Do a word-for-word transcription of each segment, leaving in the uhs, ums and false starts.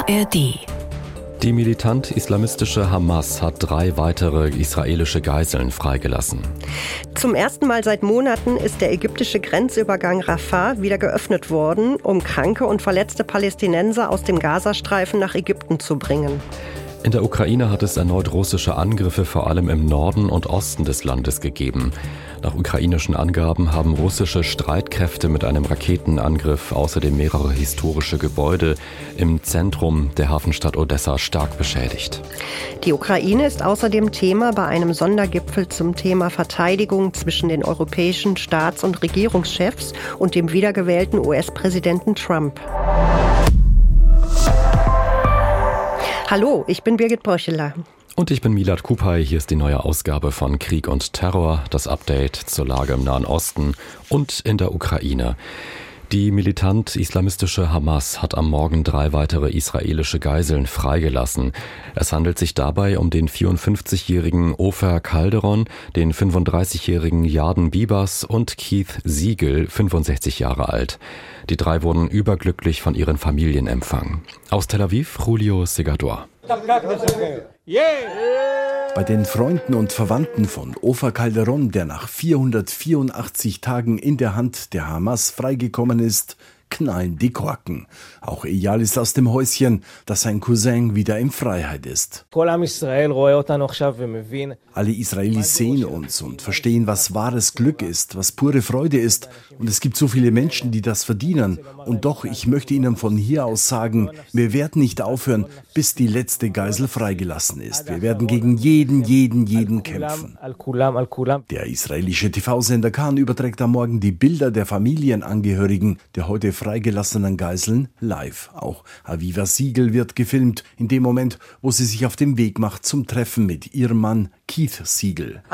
A R D. Die militant-islamistische Hamas hat drei weitere israelische Geiseln freigelassen. Zum ersten Mal seit Monaten ist der ägyptische Grenzübergang Rafah wieder geöffnet worden, um kranke und verletzte Palästinenser aus dem Gazastreifen nach Ägypten zu bringen. In der Ukraine hat es erneut russische Angriffe vor allem im Norden und Osten des Landes gegeben. Nach ukrainischen Angaben haben russische Streitkräfte mit einem Raketenangriff außerdem mehrere historische Gebäude im Zentrum der Hafenstadt Odessa stark beschädigt. Die Ukraine ist außerdem Thema bei einem Sondergipfel zum Thema Verteidigung zwischen den europäischen Staats- und Regierungschefs und dem wiedergewählten U S-Präsidenten Trump. Hallo, ich bin Birgit Bröcheler. Und ich bin Milad Kupay. Hier ist die neue Ausgabe von Krieg und Terror, das Update zur Lage im Nahen Osten und in der Ukraine. Die militant-islamistische Hamas hat am Morgen drei weitere israelische Geiseln freigelassen. Es handelt sich dabei um den vierundfünfzigjährigen Ofer Calderon, den fünfunddreißigjährigen Yarden Bibas und Keith Siegel, fünfundsechzig Jahre alt. Die drei wurden überglücklich von ihren Familien empfangen. Aus Tel Aviv, Julio Segador. Bei den Freunden und Verwandten von Ofer Calderon, der nach vierhundertvierundachtzig Tagen in der Hand der Hamas freigekommen ist, knallen die Korken. Auch Eyal ist aus dem Häuschen, dass sein Cousin wieder in Freiheit ist. Alle Israelis sehen uns und verstehen, was wahres Glück ist, was pure Freude ist. Und es gibt so viele Menschen, die das verdienen. Und doch, ich möchte Ihnen von hier aus sagen, wir werden nicht aufhören, bis die letzte Geisel freigelassen ist. Wir werden gegen jeden, jeden, jeden kämpfen. Der israelische T V-Sender Kan überträgt am Morgen die Bilder der Familienangehörigen der heute freigelassenen Geiseln live. Auch Aviva Siegel wird gefilmt, in dem Moment, wo sie sich auf den Weg macht zum Treffen mit ihrem Mann Keith Siegel.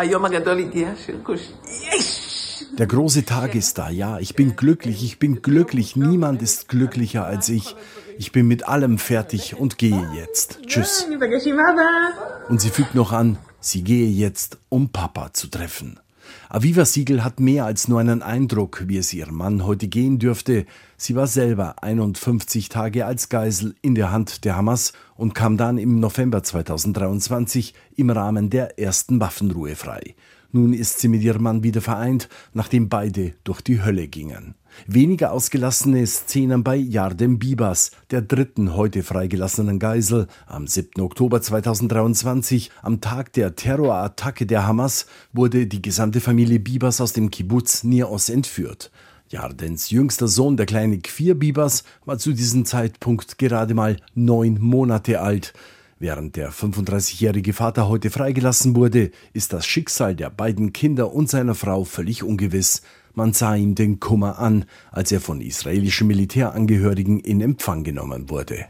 Der große Tag ist da, ja, ich bin glücklich, ich bin glücklich, niemand ist glücklicher als ich. Ich bin mit allem fertig und gehe jetzt. Tschüss. Und sie fügt noch an, sie gehe jetzt, um Papa zu treffen. Aviva Siegel hat mehr als nur einen Eindruck, wie es ihrem Mann heute gehen dürfte. Sie war selber einundfünfzig Tage als Geisel in der Hand der Hamas und kam dann im November zweitausenddreiundzwanzig im Rahmen der ersten Waffenruhe frei. Nun ist sie mit ihrem Mann wieder vereint, nachdem beide durch die Hölle gingen. Weniger ausgelassene Szenen bei Yarden Bibas, der dritten heute freigelassenen Geisel. Am siebten Oktober zweitausenddreiundzwanzig, am Tag der Terrorattacke der Hamas, wurde die gesamte Familie Bibas aus dem Kibbuz Nir Oz entführt. Yardens jüngster Sohn, der kleine Kfir Bibas, war zu diesem Zeitpunkt gerade mal neun Monate alt. Während der fünfunddreißigjährige Vater heute freigelassen wurde, ist das Schicksal der beiden Kinder und seiner Frau völlig ungewiss. Man sah ihm den Kummer an, als er von israelischen Militärangehörigen in Empfang genommen wurde.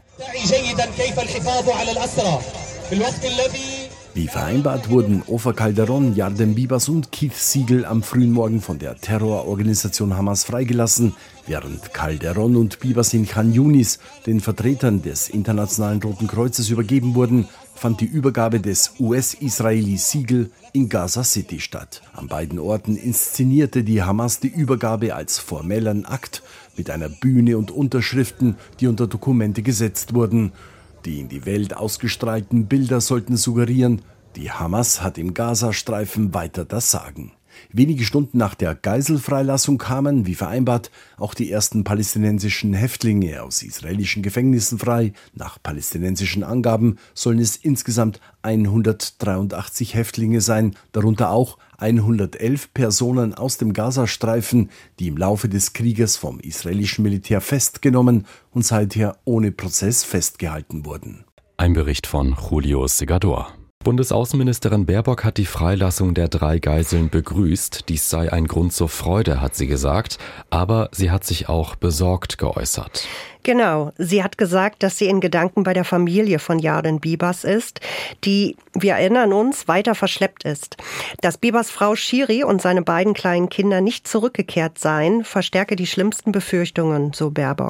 Wie vereinbart wurden Ofer Calderon, Yarden Bibas und Keith Siegel am frühen Morgen von der Terrororganisation Hamas freigelassen, während Calderon und Bibas in Khan Yunis den Vertretern des Internationalen Roten Kreuzes übergeben wurden, fand die Übergabe des U S-Israelis Siegel in Gaza City statt. An beiden Orten inszenierte die Hamas die Übergabe als formellen Akt mit einer Bühne und Unterschriften, die unter Dokumente gesetzt wurden. Die in die Welt ausgestrahlten Bilder sollten suggerieren, die Hamas hat im Gazastreifen weiter das Sagen. Wenige Stunden nach der Geiselfreilassung kamen, wie vereinbart, auch die ersten palästinensischen Häftlinge aus israelischen Gefängnissen frei. Nach palästinensischen Angaben sollen es insgesamt hundertdreiundachtzig Häftlinge sein, darunter auch hundertelf Personen aus dem Gazastreifen, die im Laufe des Krieges vom israelischen Militär festgenommen und seither ohne Prozess festgehalten wurden. Ein Bericht von Julio Segador. Bundesaußenministerin Baerbock hat die Freilassung der drei Geiseln begrüßt. Dies sei ein Grund zur Freude, hat sie gesagt. Aber sie hat sich auch besorgt geäußert. Genau, sie hat gesagt, dass sie in Gedanken bei der Familie von Yarden Bibas ist, die, wir erinnern uns, weiter verschleppt ist. Dass Bibas Frau Shiri und seine beiden kleinen Kinder nicht zurückgekehrt seien, verstärke die schlimmsten Befürchtungen, so Baerbock.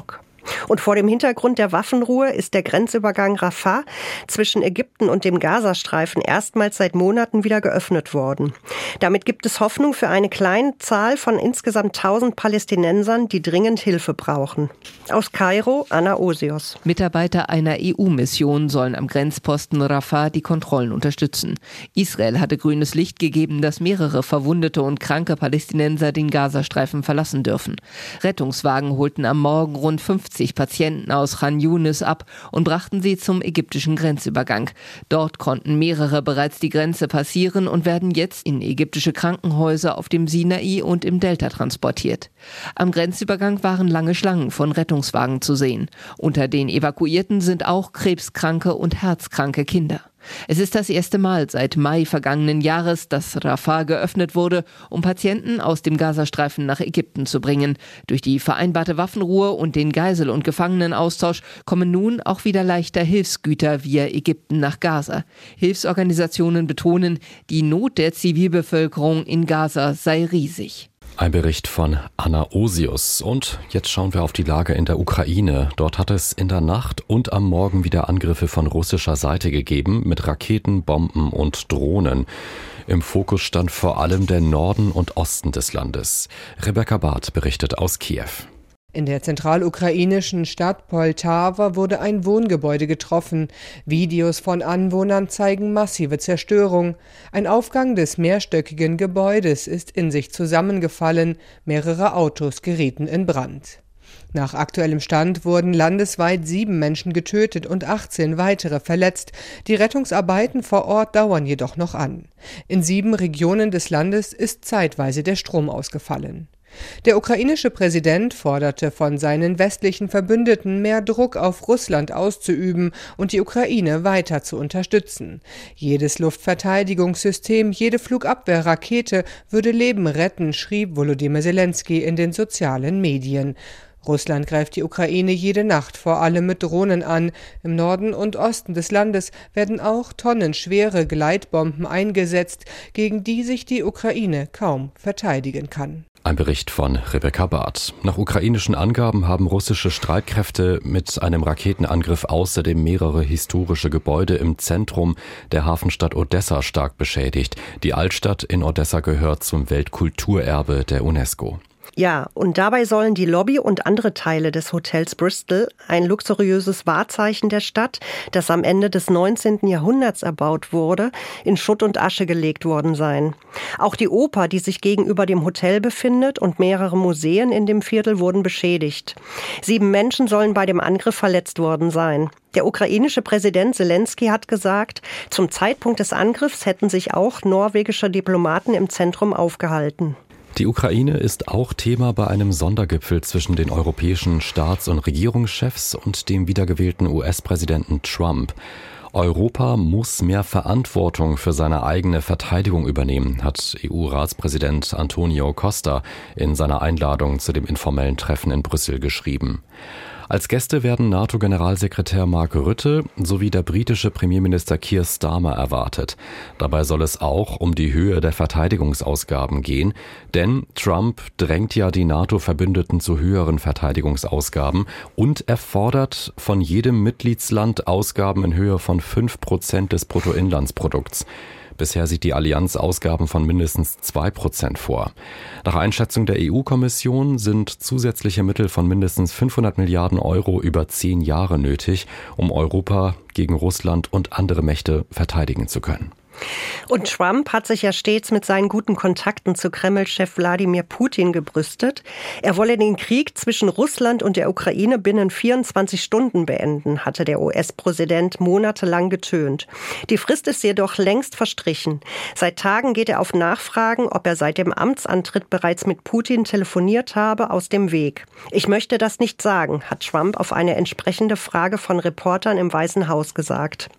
Und vor dem Hintergrund der Waffenruhe ist der Grenzübergang Rafah zwischen Ägypten und dem Gazastreifen erstmals seit Monaten wieder geöffnet worden. Damit gibt es Hoffnung für eine kleine Zahl von insgesamt tausend Palästinensern, die dringend Hilfe brauchen. Aus Kairo, Anna Osios. Mitarbeiter einer E U-Mission sollen am Grenzposten Rafah die Kontrollen unterstützen. Israel hatte grünes Licht gegeben, dass mehrere verwundete und kranke Palästinenser den Gazastreifen verlassen dürfen. Rettungswagen holten am Morgen rund fünfzig Patienten aus Khan Yunis ab und brachten sie zum ägyptischen Grenzübergang. Dort konnten mehrere bereits die Grenze passieren und werden jetzt in ägyptische Krankenhäuser auf dem Sinai und im Delta transportiert. Am Grenzübergang waren lange Schlangen von Rettungswagen zu sehen. Unter den Evakuierten sind auch krebskranke und herzkranke Kinder. Es ist das erste Mal seit Mai vergangenen Jahres, dass Rafah geöffnet wurde, um Patienten aus dem Gazastreifen nach Ägypten zu bringen. Durch die vereinbarte Waffenruhe und den Geisel- und Gefangenenaustausch kommen nun auch wieder leichter Hilfsgüter via Ägypten nach Gaza. Hilfsorganisationen betonen, die Not der Zivilbevölkerung in Gaza sei riesig. Ein Bericht von Anna Osius. Und jetzt schauen wir auf die Lage in der Ukraine. Dort hat es in der Nacht und am Morgen wieder Angriffe von russischer Seite gegeben mit Raketen, Bomben und Drohnen. Im Fokus stand vor allem der Norden und Osten des Landes. Rebecca Barth berichtet aus Kiew. In der zentralukrainischen Stadt Poltawa wurde ein Wohngebäude getroffen. Videos von Anwohnern zeigen massive Zerstörung. Ein Aufgang des mehrstöckigen Gebäudes ist in sich zusammengefallen. Mehrere Autos gerieten in Brand. Nach aktuellem Stand wurden landesweit sieben Menschen getötet und achtzehn weitere verletzt. Die Rettungsarbeiten vor Ort dauern jedoch noch an. In sieben Regionen des Landes ist zeitweise der Strom ausgefallen. Der ukrainische Präsident forderte von seinen westlichen Verbündeten, mehr Druck auf Russland auszuüben und die Ukraine weiter zu unterstützen. Jedes Luftverteidigungssystem, jede Flugabwehrrakete würde Leben retten, schrieb Volodymyr Zelensky in den sozialen Medien. Russland greift die Ukraine jede Nacht vor allem mit Drohnen an. Im Norden und Osten des Landes werden auch tonnenschwere Gleitbomben eingesetzt, gegen die sich die Ukraine kaum verteidigen kann. Ein Bericht von Rebecca Barth. Nach ukrainischen Angaben haben russische Streitkräfte mit einem Raketenangriff außerdem mehrere historische Gebäude im Zentrum der Hafenstadt Odessa stark beschädigt. Die Altstadt in Odessa gehört zum Weltkulturerbe der UNESCO. Ja, und dabei sollen die Lobby und andere Teile des Hotels Bristol, ein luxuriöses Wahrzeichen der Stadt, das am Ende des neunzehnten Jahrhunderts erbaut wurde, in Schutt und Asche gelegt worden sein. Auch die Oper, die sich gegenüber dem Hotel befindet, und mehrere Museen in dem Viertel wurden beschädigt. Sieben Menschen sollen bei dem Angriff verletzt worden sein. Der ukrainische Präsident Zelensky hat gesagt, zum Zeitpunkt des Angriffs hätten sich auch norwegische Diplomaten im Zentrum aufgehalten. Die Ukraine ist auch Thema bei einem Sondergipfel zwischen den europäischen Staats- und Regierungschefs und dem wiedergewählten U S-Präsidenten Trump. Europa muss mehr Verantwortung für seine eigene Verteidigung übernehmen, hat E U-Ratspräsident Antonio Costa in seiner Einladung zu dem informellen Treffen in Brüssel geschrieben. Als Gäste werden NATO-Generalsekretär Mark Rutte sowie der britische Premierminister Keir Starmer erwartet. Dabei soll es auch um die Höhe der Verteidigungsausgaben gehen, denn Trump drängt ja die NATO-Verbündeten zu höheren Verteidigungsausgaben und er fordert von jedem Mitgliedsland Ausgaben in Höhe von fünf Prozent des Bruttoinlandsprodukts. Bisher sieht die Allianz Ausgaben von mindestens zwei Prozent vor. Nach Einschätzung der E U-Kommission sind zusätzliche Mittel von mindestens fünfhundert Milliarden Euro über zehn Jahre nötig, um Europa gegen Russland und andere Mächte verteidigen zu können. Und Trump hat sich ja stets mit seinen guten Kontakten zu Kreml-Chef Wladimir Putin gebrüstet. Er wolle den Krieg zwischen Russland und der Ukraine binnen vierundzwanzig Stunden beenden, hatte der U S-Präsident monatelang getönt. Die Frist ist jedoch längst verstrichen. Seit Tagen geht er auf Nachfragen, ob er seit dem Amtsantritt bereits mit Putin telefoniert habe, aus dem Weg. Ich möchte das nicht sagen, hat Trump auf eine entsprechende Frage von Reportern im Weißen Haus gesagt.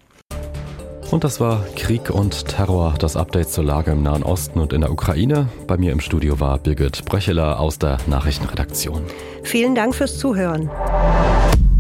Und das war Krieg und Terror, das Update zur Lage im Nahen Osten und in der Ukraine. Bei mir im Studio war Birgit Bröcheler aus der Nachrichtenredaktion. Vielen Dank fürs Zuhören.